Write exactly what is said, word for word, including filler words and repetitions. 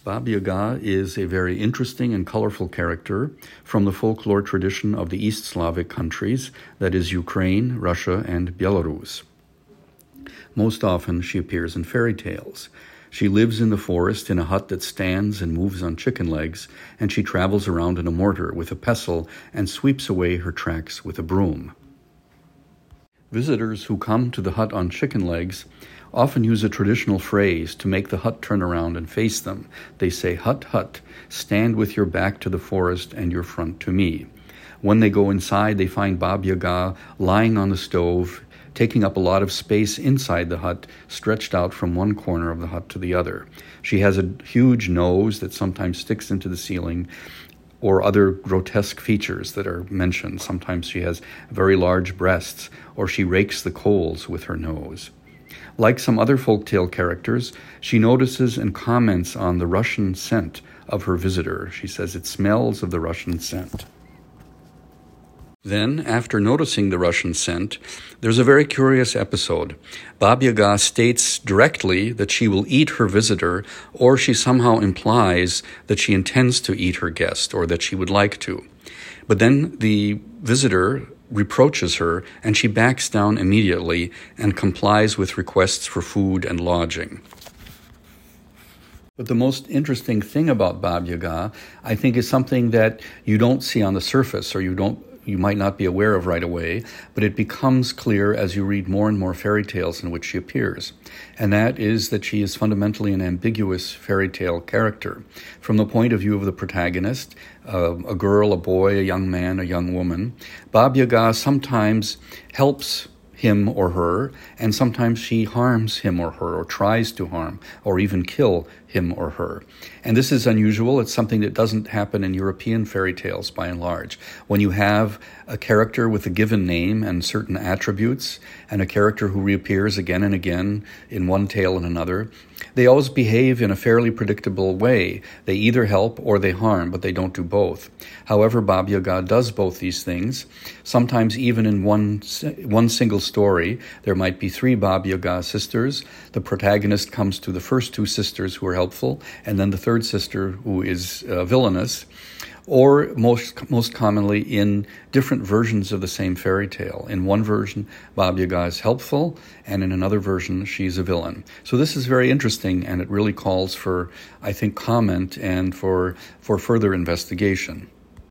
Baba Yaga is a very interesting and colorful character from the folklore tradition of the East Slavic countries, that is Ukraine, Russia, and Belarus. Most often she appears in fairy tales. She lives in the forest in a hut that stands and moves on chicken legs, and she travels around in a mortar with a pestle and sweeps away her tracks with a broom. Visitors who come to the hut on chicken legs often use a traditional phrase to make the hut turn around and face them. They say, "Hut, hut, stand with your back to the forest and your front to me." When they go inside, they find Baba Yaga lying on the stove, taking up a lot of space inside the hut, stretched out from one corner of the hut to the other. She has a huge nose that sometimes sticks into the ceiling, or other grotesque features that are mentioned. Sometimes she has very large breasts, or she rakes the coals with her nose. Like some other folktale characters, she notices and comments on the Russian scent of her visitor. She says it smells of the Russian scent. Then, after noticing the Russian scent, there's a very curious episode. Baba Yaga states directly that she will eat her visitor, or she somehow implies that she intends to eat her guest, or that she would like to. But then the visitor reproaches her, and she backs down immediately and complies with requests for food and lodging. But the most interesting thing about Baba Yaga, I think, is something that you don't see on the surface, or you don't you might not be aware of right away, but it becomes clear as you read more and more fairy tales in which she appears. And that is that she is fundamentally an ambiguous fairy tale character. From the point of view of the protagonist, uh, a girl, a boy, a young man, a young woman, Baba Yaga sometimes helps him or her, and sometimes she harms him or her, or tries to harm, or even kill him or her. And this is unusual. It's something that doesn't happen in European fairy tales by and large. When you have a character with a given name and certain attributes, and a character who reappears again and again in one tale and another, they always behave in a fairly predictable way. They either help or they harm, but they don't do both. However, Baba Yaga does both these things. Sometimes even in one one single story, there might be three Baba Yaga sisters. The protagonist comes to the first two sisters who are helpful, and then the third sister who is uh, villainous. Or most most commonly in different versions of the same fairy tale. In one version, Baba Yaga is helpful, and in another version, she's a villain. So this is very interesting, and it really calls for, I think, comment and for for further investigation.